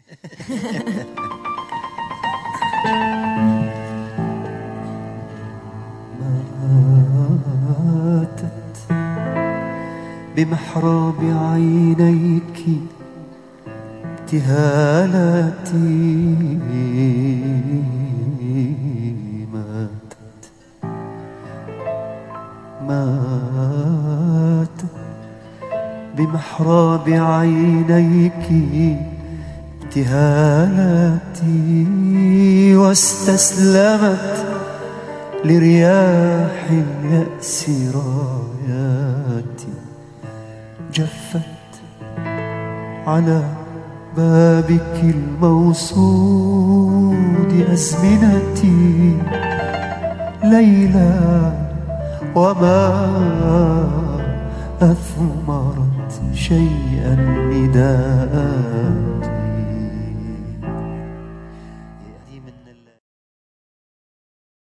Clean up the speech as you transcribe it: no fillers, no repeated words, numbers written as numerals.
ماتت بمحراب عينيك ابتهالاتي، ماتت بمحراب عينيك ابتهالاتي، واستسلمت لرياح اليأس راياتي، جفت على بابك الموصود أزمنتي ليلى، وما أثمرت شيئا نداءاتي.